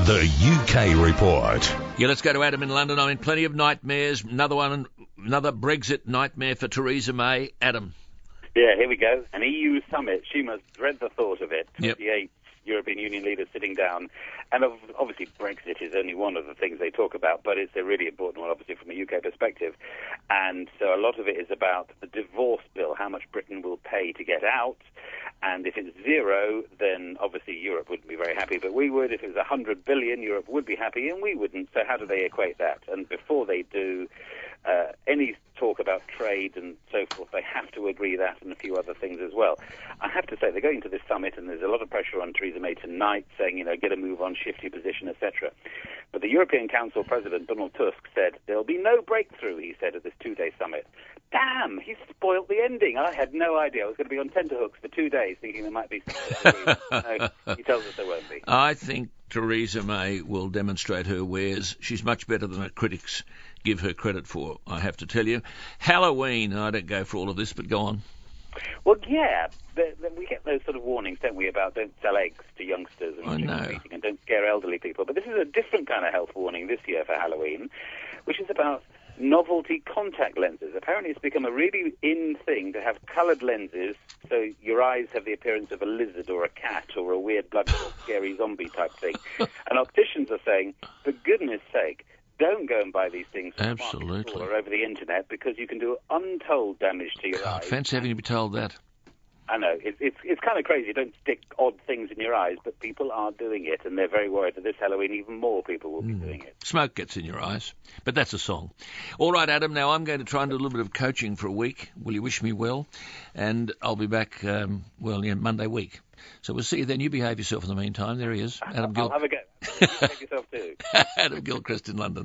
The UK Report. Yeah, let's go to Adam in London. I mean, plenty of nightmares. Another Brexit nightmare for Theresa May. Adam. Yeah, here we go. An EU summit. She must dread the thought of it. Yep. 28 European Union leaders sitting down. And obviously Brexit is only one of the things they talk about, but it's a really important one, obviously, from a UK perspective. And so a lot of it is about the divorce bill, how much Britain will pay to get out. And if it's zero, then obviously Europe wouldn't be very happy, but we would. If it was 100 billion, Europe would be happy, and we wouldn't. So how do they equate that? And before they do any talk about trade and so forth, they have to agree that and a few other things as well. I have to say, they're going to this summit, and there's a lot of pressure on Theresa May tonight, saying, get a move on, shift your position, etc. But the European Council President, Donald Tusk, said there'll be no breakthrough, he said, at this two-day summit. Damn, he spoilt the ending. I had no idea. I was going to be on tenterhooks for 2 days thinking there might be something. No, he tells us there won't be. I think Theresa May will demonstrate her wares. She's much better than her critics give her credit for, I have to tell you. Halloween, I don't go for all of this, but go on. Well, yeah, we get those sort of warnings, don't we, about don't sell eggs to youngsters and don't scare elderly people. But this is a different kind of health warning this year for Halloween, which is about novelty contact lenses. Apparently it's become a really in thing to have coloured lenses so your eyes have the appearance of a lizard or a cat or a weird blood-filled scary zombie type thing. And opticians are saying, for goodness sake, don't go and buy these things from Absolutely. or over the internet, because you can do untold damage to your eyes. Fancy having to be told that. I know, it's kind of crazy. Don't stick odd things in your eyes, but people are doing it, and they're very worried that this Halloween even more people will be doing it. Smoke gets in your eyes, but that's a song. All right, Adam, now I'm going to try and do a little bit of coaching for a week. Will you wish me well? And I'll be back, Monday week. So we'll see you then. You behave yourself in the meantime. There he is, Adam Gilchrist. I'll have a go. You behave yourself too. Adam Gilchrist in London.